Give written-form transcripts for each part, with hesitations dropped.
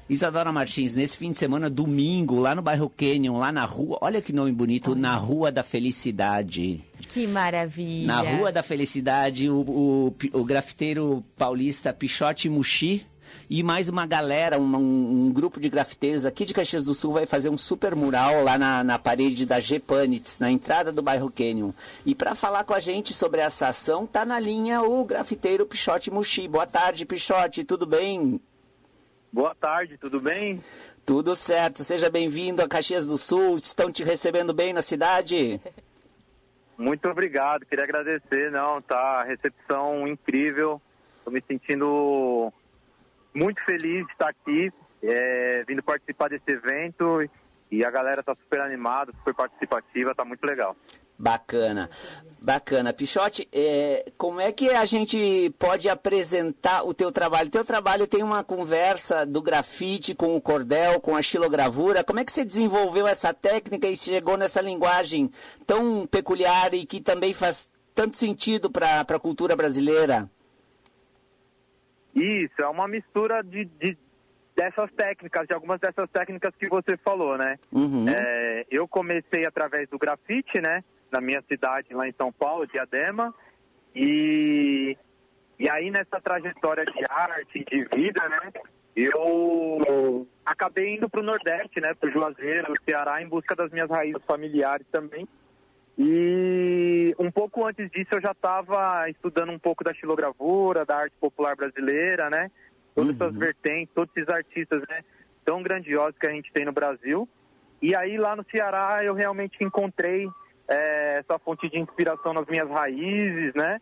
Isadora Martins, nesse fim de semana, domingo, lá no bairro Canyon, lá na rua, olha que nome bonito, na Rua da Felicidade. Que maravilha. Na Rua da Felicidade, o grafiteiro paulista Pichote Mushi e mais uma galera, um grupo de grafiteiros aqui de Caxias do Sul vai fazer um super mural lá na parede da G-Panitz, na entrada do bairro Canyon. E para falar com a gente sobre essa ação, tá na linha o grafiteiro Pichote Mushi. Boa tarde, Pichote, tudo bem? Boa tarde, tudo bem? Tudo certo, seja bem-vindo a Caxias do Sul, estão te recebendo bem na cidade? Muito obrigado, queria agradecer, tá, recepção incrível, estou me sentindo muito feliz de estar aqui, vindo participar desse evento e a galera tá super animada, super participativa, tá muito legal. Bacana, bacana. Pichote, como é que a gente pode apresentar o teu trabalho? O teu trabalho tem uma conversa do grafite com o cordel, com a xilogravura. Como é que você desenvolveu essa técnica e chegou nessa linguagem tão peculiar e que também faz tanto sentido para a cultura brasileira? Isso, é uma mistura dessas técnicas, de algumas dessas técnicas que você falou, né? Uhum. Eu comecei através do grafite, né? Na minha cidade, lá em São Paulo, Diadema, e aí nessa trajetória de arte, de vida, né, eu acabei indo para o Nordeste, né, para o Juazeiro, Ceará, em busca das minhas raízes familiares também, e um pouco antes disso eu já estava estudando um pouco da xilogravura, da arte popular brasileira, né, todas essas vertentes, todos esses artistas, né, tão grandiosos que a gente tem no Brasil, e aí lá no Ceará eu realmente encontrei essa fonte de inspiração nas minhas raízes, né?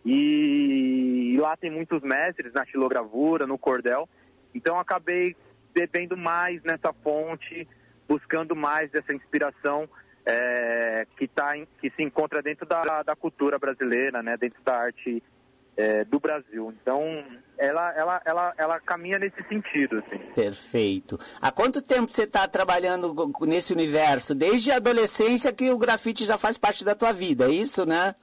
E lá tem muitos mestres na xilogravura, no cordel. Então eu acabei bebendo mais nessa fonte, buscando mais dessa inspiração que se encontra dentro da cultura brasileira, né? Dentro da arte do Brasil. Então ela caminha nesse sentido, assim. Perfeito. Há quanto tempo você está trabalhando nesse universo? Desde a adolescência que o grafite já faz parte da tua vida, é isso, né?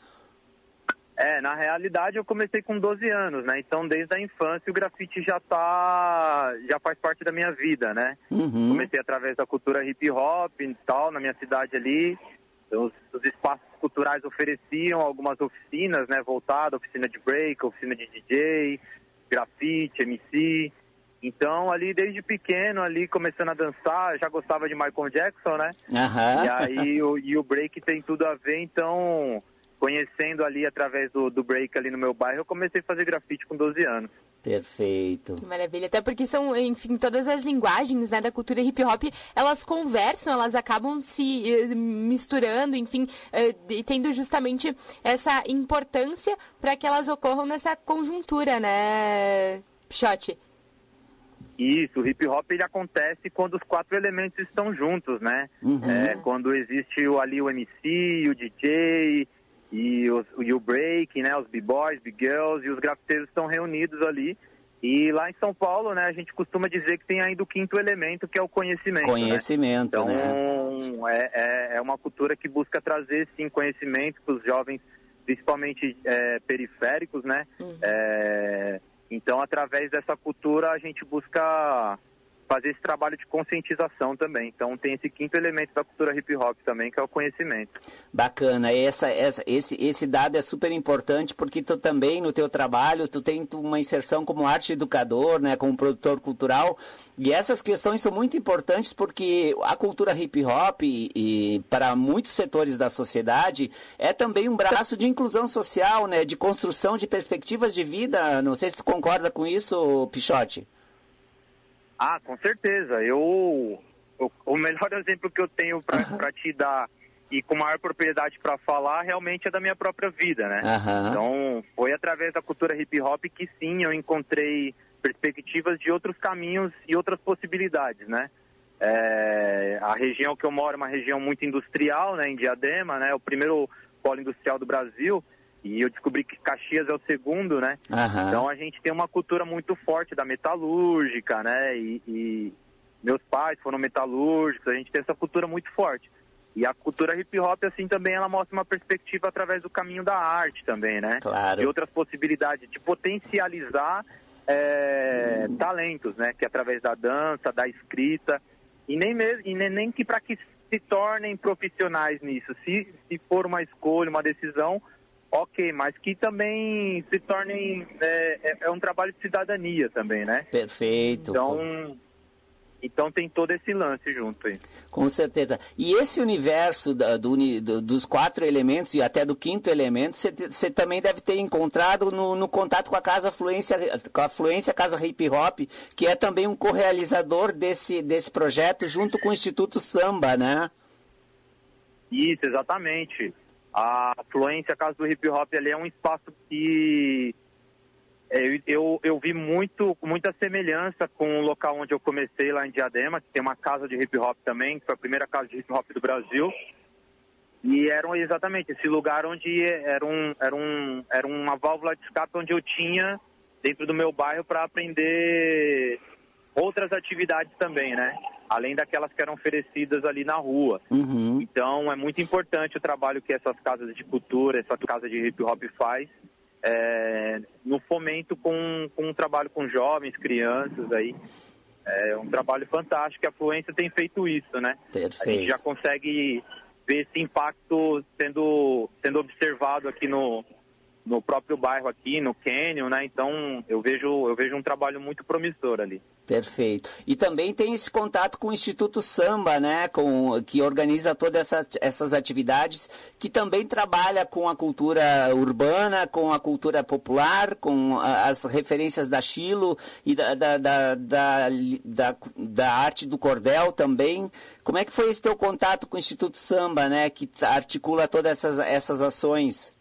Na realidade eu comecei com 12 anos, né? Então desde a infância o grafite já faz parte da minha vida, né? Uhum. Comecei através da cultura hip hop e tal, na minha cidade ali. Os espaços culturais ofereciam algumas oficinas, né? Voltadas, oficina de break, oficina de DJ, grafite, MC. Então ali desde pequeno, ali começando a dançar, já gostava de Michael Jackson, né? Uhum. E aí o break tem tudo a ver, então conhecendo ali através do break ali no meu bairro, eu comecei a fazer grafite com 12 anos. Perfeito. Que maravilha, até porque são, enfim, todas as linguagens, né, da cultura hip hop, elas conversam, elas acabam se misturando, enfim, e tendo justamente essa importância para que elas ocorram nessa conjuntura, né, Pichote? Isso, o hip hop ele acontece quando os 4 elementos estão juntos, né? Uhum. Quando existe ali o MC, o DJ e o break, né? Os b-boys, b-girls e os grafiteiros estão reunidos ali. E lá em São Paulo, né, a gente costuma dizer que tem ainda o 5º elemento, que é o conhecimento. Conhecimento, né? Então, né? É uma cultura que busca trazer, sim, conhecimento para os jovens, principalmente periféricos, né? Uhum. Então, através dessa cultura, a gente busca fazer esse trabalho de conscientização também. Então, tem esse 5º elemento da cultura hip hop também, que é o conhecimento. Bacana. Esse dado é super importante porque tu também, no teu trabalho, tu tem uma inserção como arte educador, né, como produtor cultural, e essas questões são muito importantes porque a cultura hip hop, e para muitos setores da sociedade, é também um braço de inclusão social, né, de construção de perspectivas de vida. Não sei se tu concorda com isso, Pichote. Ah, com certeza. O melhor exemplo que eu tenho para te dar e com maior propriedade para falar realmente é da minha própria vida, né? Então, foi através da cultura hip hop que sim, eu encontrei perspectivas de outros caminhos e outras possibilidades, né? A região que eu moro é uma região muito industrial, né? Em Diadema, né? O primeiro polo industrial do Brasil. E eu descobri que Caxias é o segundo, né? Então a gente tem uma cultura muito forte da metalúrgica, né? E meus pais foram metalúrgicos, a gente tem essa cultura muito forte. E a cultura hip hop, assim, também ela mostra uma perspectiva através do caminho da arte também, né? Claro. E outras possibilidades de potencializar talentos, né? Que através da dança, da escrita, e nem que para que se tornem profissionais nisso. Se for uma escolha, uma decisão, ok, mas que também se tornem... É um trabalho de cidadania também, né? Perfeito. Então tem todo esse lance junto aí. Com certeza. E esse universo dos 4 elementos e até do 5º elemento, você também deve ter encontrado no contato com a Fluência Casa Hip Hop, que é também um co-realizador desse projeto junto com o Instituto Samba, né? Isso, exatamente. A Fluência Casa do Hip Hop ali é um espaço que eu vi muita semelhança com o local onde eu comecei lá em Diadema, que tem uma casa de hip hop também, que foi a primeira casa de hip hop do Brasil. E era exatamente esse lugar onde era uma válvula de escape onde eu tinha dentro do meu bairro para aprender outras atividades também, né? Além daquelas que eram oferecidas ali na rua. Uhum. Então é muito importante o trabalho que essas casas de cultura, essa casa de hip hop faz, no fomento com um trabalho com jovens, crianças aí. É um trabalho fantástico, a Fluência tem feito isso, né? Perfeito. A gente já consegue ver esse impacto sendo observado aqui no próprio bairro aqui, no Canyon, né? Então eu vejo um trabalho muito promissor ali. Perfeito. E também tem esse contato com o Instituto Samba, né? Que organiza todas essas atividades, que também trabalha com a cultura urbana, com a cultura popular, com as referências da Chilo e da arte do cordel também. Como é que foi esse teu contato com o Instituto Samba, né? Que articula todas essas ações?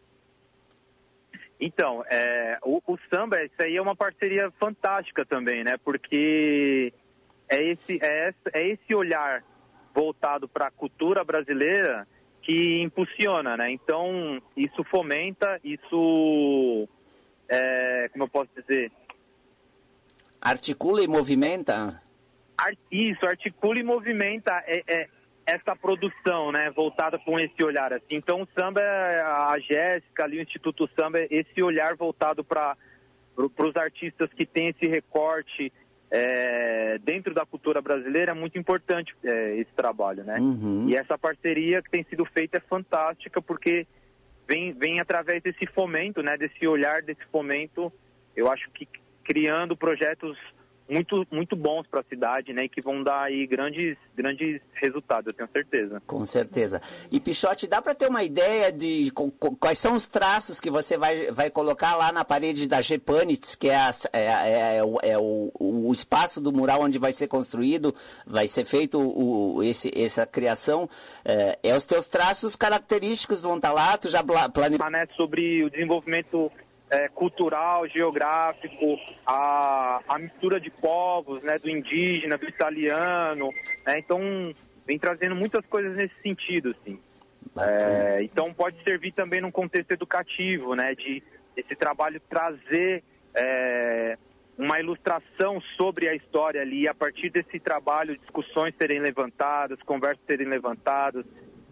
Então, o samba, isso aí é uma parceria fantástica também, né? Porque é esse olhar voltado para a cultura brasileira que impulsiona, né? Então, isso fomenta, como eu posso dizer? Articula e movimenta? Isso, articula e movimenta essa produção, né, voltada com esse olhar, assim. Então o samba, a Jéssica ali, o Instituto Samba, esse olhar voltado para os artistas que têm esse recorte dentro da cultura brasileira, é muito importante esse trabalho, né? Uhum. E essa parceria que tem sido feita é fantástica, porque vem através desse fomento, né, desse olhar, desse fomento, eu acho que criando projetos muito, muito bons para a cidade, né, e que vão dar aí grandes resultados, eu tenho certeza. Com certeza. E Pichote, dá para ter uma ideia de quais são os traços que você vai colocar lá na parede da Gepanitz, que é o espaço do mural onde vai ser construído, vai ser feito essa criação, os teus traços característicos vão estar lá, tu já planejou? Sobre o desenvolvimento cultural, geográfico, a mistura de povos, né, do indígena, do italiano, né, então vem trazendo muitas coisas nesse sentido, assim. Então pode servir também num contexto educativo, né, de esse trabalho trazer uma ilustração sobre a história ali, e a partir desse trabalho, discussões serem levantadas, conversas serem levantadas,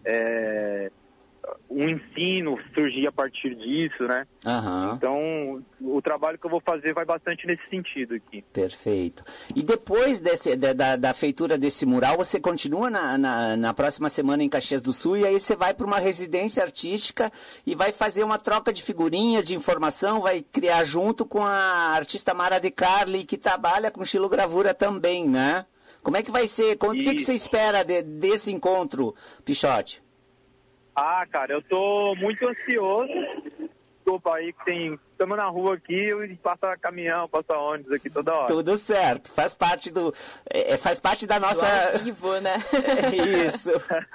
um ensino surgir a partir disso, né? Uhum. Então, o trabalho que eu vou fazer vai bastante nesse sentido aqui. Perfeito. E depois da feitura desse mural, você continua na próxima semana em Caxias do Sul, e aí você vai para uma residência artística e vai fazer uma troca de figurinhas, de informação, vai criar junto com a artista Mara De Carli, que trabalha com xilogravura também, né? Como é que vai ser? O que você espera desse encontro, Pichote? Cara, eu tô muito ansioso. Desculpa aí que estamos na rua aqui e passa caminhão, passa ônibus aqui toda hora. Tudo certo, faz parte da nossa... Do ao vivo, né? Isso.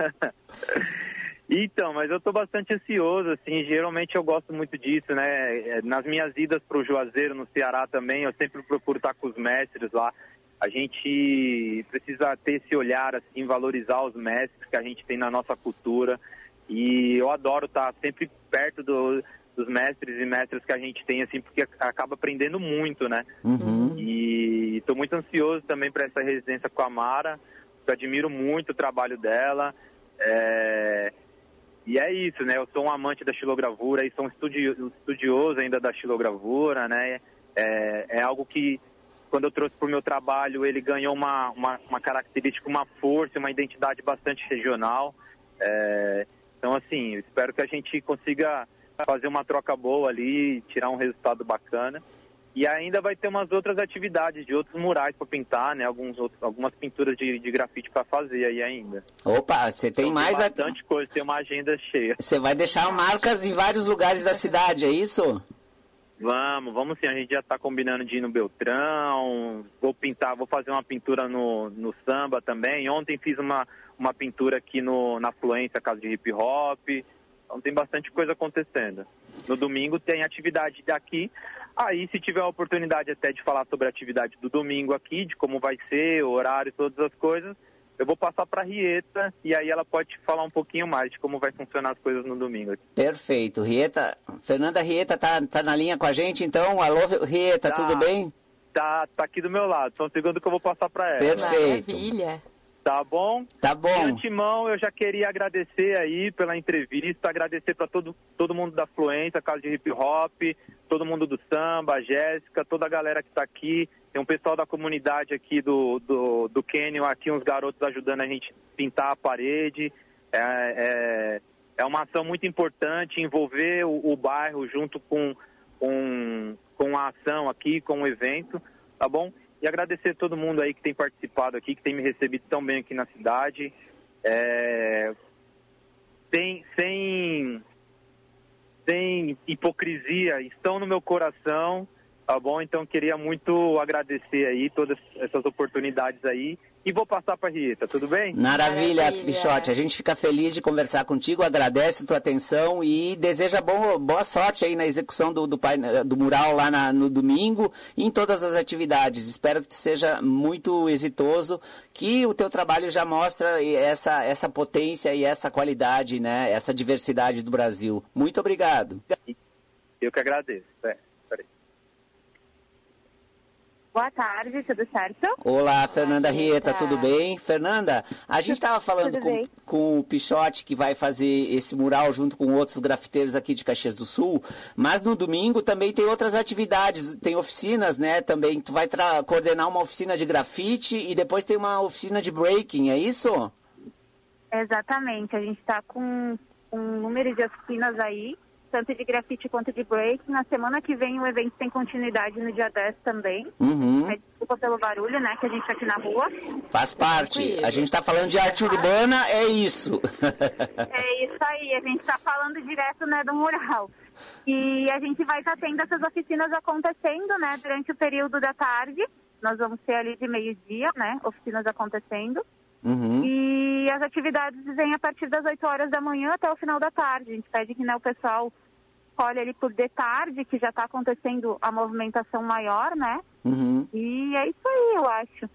Então, mas eu tô bastante ansioso, assim, geralmente eu gosto muito disso, né? Nas minhas idas pro Juazeiro, no Ceará também, eu sempre procuro estar com os mestres lá. A gente precisa ter esse olhar, assim, valorizar os mestres que a gente tem na nossa cultura. E eu adoro estar sempre perto dos mestres e mestras que a gente tem, assim, porque acaba aprendendo muito, né? Uhum. E estou muito ansioso também para essa residência com a Mara. Eu admiro muito o trabalho dela. E é isso, né? Eu sou um amante da xilogravura e sou um estudioso ainda da xilogravura, né? É algo que, quando eu trouxe para o meu trabalho, ele ganhou uma característica, uma força, uma identidade bastante regional. Então, assim, eu espero que a gente consiga fazer uma troca boa ali, tirar um resultado bacana. E ainda vai ter umas outras atividades, de outros murais para pintar, né? Algumas pinturas de grafite para fazer aí ainda. Opa, você tem então, mais... Tem bastante coisa, tem uma agenda cheia. Você vai deixar marcas em vários lugares da cidade, é isso? Vamos sim, a gente já está combinando de ir no Beltrão, vou fazer uma pintura no samba também. Ontem fiz uma pintura aqui na Fluência, casa de hip hop. Então tem bastante coisa acontecendo. No domingo tem atividade daqui. Aí, se tiver a oportunidade até de falar sobre a atividade do domingo aqui, de como vai ser, o horário e todas as coisas, eu vou passar para a Rieta e aí ela pode falar um pouquinho mais de como vai funcionar as coisas no domingo. Perfeito. Rieta, Fernanda Rieta tá na linha com a gente, então. Alô, Rieta, tudo bem? Tá aqui do meu lado. Só um segundo que eu vou passar para ela. Perfeito. Maravilha. Tá bom? Tá bom. De antemão, eu já queria agradecer aí pela entrevista, agradecer para todo mundo da Fluência, casa de hip hop, todo mundo do samba, a Jéssica, toda a galera que está aqui. Tem um pessoal da comunidade aqui do Canyon, aqui uns garotos ajudando a gente pintar a parede. É uma ação muito importante, envolver o bairro junto com a ação aqui, com o evento, tá bom? E agradecer a todo mundo aí que tem participado aqui, que tem me recebido tão bem aqui na cidade. Sem hipocrisia, estão no meu coração, tá bom? Então queria muito agradecer aí todas essas oportunidades aí. E vou passar para a Rieta, tudo bem? Maravilha, Pichote. A gente fica feliz de conversar contigo, agradece a tua atenção e deseja boa sorte aí na execução do mural lá no domingo e em todas as atividades. Espero que seja muito exitoso, que o teu trabalho já mostra essa potência e essa qualidade, né? Essa diversidade do Brasil. Muito obrigado. Eu que agradeço. Boa tarde, tudo certo? Olá, Fernanda Rieta, tudo bem? Fernanda, a gente estava falando com o Pichote, que vai fazer esse mural junto com outros grafiteiros aqui de Caxias do Sul, mas no domingo também tem outras atividades, tem oficinas, né? Também tu vai coordenar uma oficina de grafite e depois tem uma oficina de breaking, é isso? Exatamente, a gente está com um número de oficinas aí, tanto de grafite quanto de break. Na semana que vem o evento tem continuidade no dia 10 também. Desculpa pelo barulho, né, que a gente tá aqui na rua. Faz parte. A gente tá falando de arte urbana, é isso. É isso aí, a gente tá falando direto, né, do mural. E a gente vai estar tendo essas oficinas acontecendo, né, durante o período da tarde. Nós vamos ter ali de meio-dia, né, oficinas acontecendo. E as atividades vêm a partir das 8 horas da manhã até o final da tarde. A gente pede que, né, o pessoal olhe ali por de tarde, que já está acontecendo a movimentação maior, né? E é isso aí, eu acho.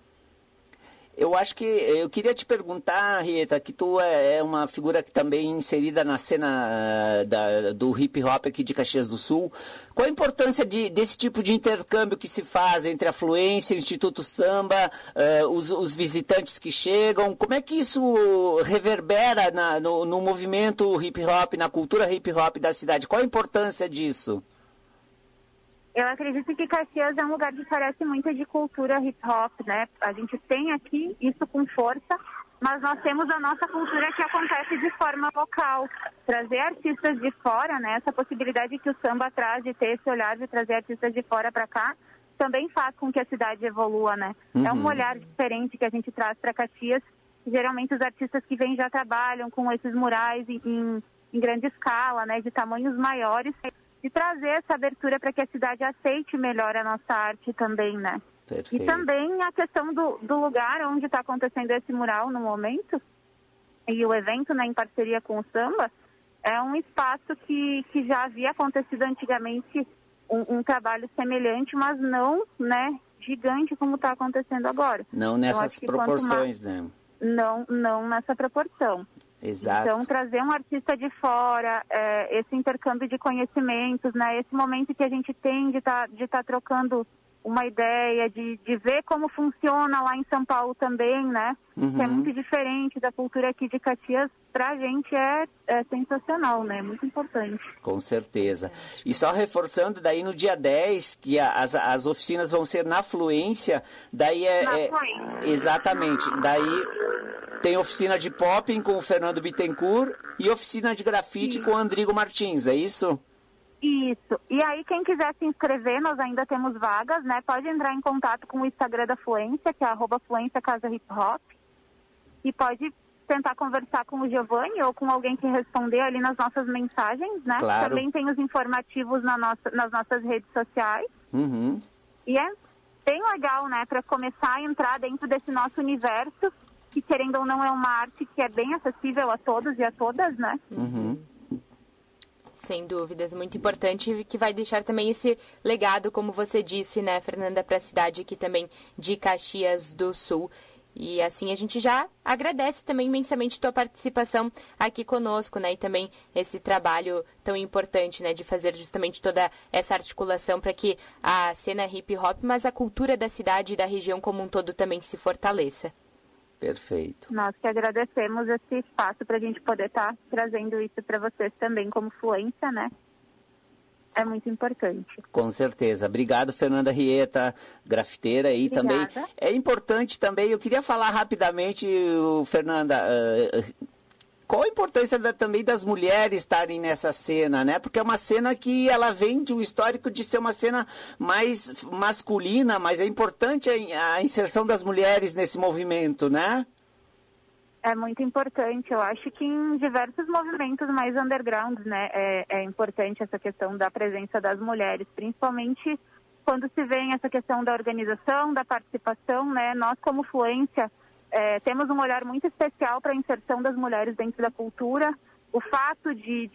Eu queria te perguntar, Rieta, que tu é uma figura que também inserida na cena do hip hop aqui de Caxias do Sul. Qual a importância desse tipo de intercâmbio que se faz entre a Fluência, o Instituto Samba, os visitantes que chegam? Como é que isso reverbera no movimento hip hop, na cultura hip hop da cidade? Qual a importância disso? Eu acredito que Caxias é um lugar que carece muito de cultura hip-hop, né? A gente tem aqui isso com força, mas nós temos a nossa cultura que acontece de forma local. Trazer artistas de fora, né? Essa possibilidade que o samba traz de ter esse olhar de trazer artistas de fora para cá, também faz com que a cidade evolua, né? É um olhar diferente que a gente traz para Caxias. Geralmente os artistas que vêm já trabalham com esses murais em grande escala, né? De tamanhos maiores, de trazer essa abertura para que a cidade aceite melhor a nossa arte também, né? Perfeito. E também a questão do lugar onde está acontecendo esse mural no momento, e o evento, né, em parceria com o samba, é um espaço que já havia acontecido antigamente um trabalho semelhante, mas não, né, gigante como está acontecendo agora. Não nessas proporções, né? Não nessa proporção. Exato. Então, trazer um artista de fora, esse intercâmbio de conhecimentos, né? Esse momento que a gente tem de tá trocando uma ideia de ver como funciona lá em São Paulo também, né? Que é muito diferente da cultura aqui de Caxias. Pra gente é sensacional, né? Muito importante. Com certeza. E só reforçando, daí no dia 10, que as oficinas vão ser na Fluência, daí Fluência. Exatamente. Daí tem oficina de popping com o Fernando Bittencourt e oficina de grafite com o Andrigo Martins, é isso? Isso. E aí, quem quiser se inscrever, nós ainda temos vagas, né? Pode entrar em contato com o Instagram da Fluência, que é @Fluência Casa Hip Hop. E pode tentar conversar com o Giovanni ou com alguém que responder ali nas nossas mensagens, né? Claro. Também tem os informativos nas nossas redes sociais. E é bem legal, né? Para começar a entrar dentro desse nosso universo, que querendo ou não é uma arte que é bem acessível a todos e a todas, né? Sem dúvidas, muito importante, que vai deixar também esse legado, como você disse, né, Fernanda, para a cidade aqui também de Caxias do Sul. E assim a gente já agradece também imensamente tua participação aqui conosco, né, e também esse trabalho tão importante, né, de fazer justamente toda essa articulação para que a cena hip hop, mas a cultura da cidade e da região como um todo também se fortaleça. Perfeito. Nós que agradecemos esse espaço para a gente poder estar trazendo isso para vocês também como Fluência, né? É muito importante. Com certeza. Obrigado, Fernanda Rieta, grafiteira aí também. É importante também, eu queria falar rapidamente, Fernanda, qual a importância também das mulheres estarem nessa cena, né? Porque é uma cena que ela vem de um histórico de ser uma cena mais masculina, mas é importante a inserção das mulheres nesse movimento, né? É muito importante. Eu acho que em diversos movimentos mais undergrounds, né, é importante essa questão da presença das mulheres, principalmente quando se vê essa questão da organização, da participação, né? Nós, como Fluência, temos um olhar muito especial para a inserção das mulheres dentro da cultura. O fato de...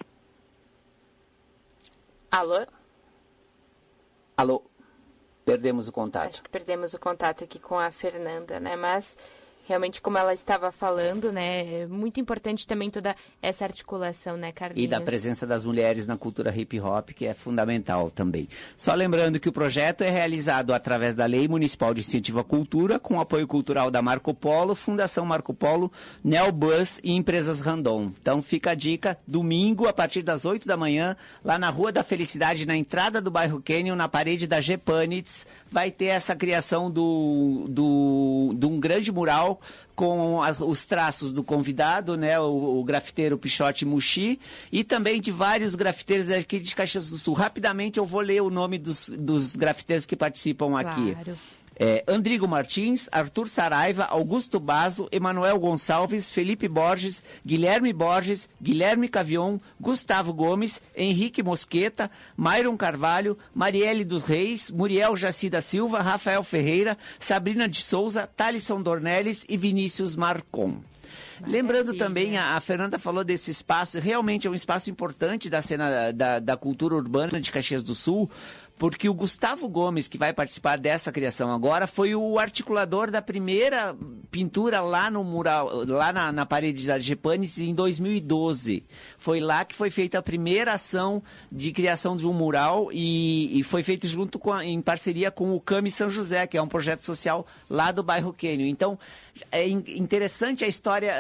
Alô? Alô? Perdemos o contato. Acho que perdemos o contato aqui com a Fernanda, né? Mas... realmente, como ela estava falando, né, é muito importante também toda essa articulação, né, Carlinhos? E da presença das mulheres na cultura hip hop, que é fundamental também. Só lembrando que o projeto é realizado através da Lei Municipal de Incentivo à Cultura, com apoio cultural da Marco Polo, Fundação Marco Polo, Neobus e Empresas Randon. Então fica a dica, domingo, a partir das 8 da manhã, lá na Rua da Felicidade, na entrada do bairro Canyon, na parede da Gepanitz, vai ter essa criação de um grande mural com os traços do convidado, né, o grafiteiro Pichote Muxi, e também de vários grafiteiros aqui de Caxias do Sul. Rapidamente eu vou ler o nome dos grafiteiros que participam aqui. Claro. Andrigo Martins, Arthur Saraiva, Augusto Basso, Emanuel Gonçalves, Felipe Borges, Guilherme Borges, Guilherme Cavion, Gustavo Gomes, Henrique Mosqueta, Myron Carvalho, Marielle dos Reis, Muriel Jaci da Silva, Rafael Ferreira, Sabrina de Souza, Thalisson Dornelles e Vinícius Marcon. Lembrando também, a Fernanda falou desse espaço, realmente é um espaço importante da cena da cultura urbana de Caxias do Sul, porque o Gustavo Gomes, que vai participar dessa criação agora, foi o articulador da primeira pintura lá no mural, lá na parede da Gepanitz em 2012. Foi lá que foi feita a primeira ação de criação de um mural e foi feito em parceria com o CAMI São José, que é um projeto social lá do bairro Canyon. Então, é interessante a história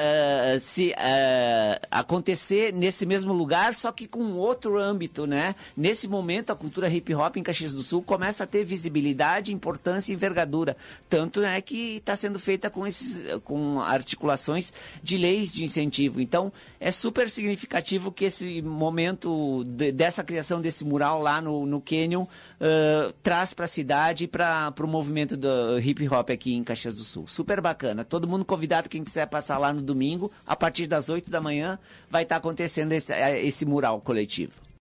acontecer nesse mesmo lugar, só que com outro âmbito, né? Nesse momento, a cultura hip hop em Caxias do Sul começa a ter visibilidade, importância e envergadura. Tanto é que está sendo feita com articulações de leis de incentivo. Então, é super significativo que esse momento dessa criação desse mural lá no Canyon traz para a cidade e para o movimento do hip hop aqui em Caxias do Sul. Super bacana. Todo mundo convidado, quem quiser passar lá no domingo, a partir das 8 da manhã, vai estar acontecendo esse mural coletivo.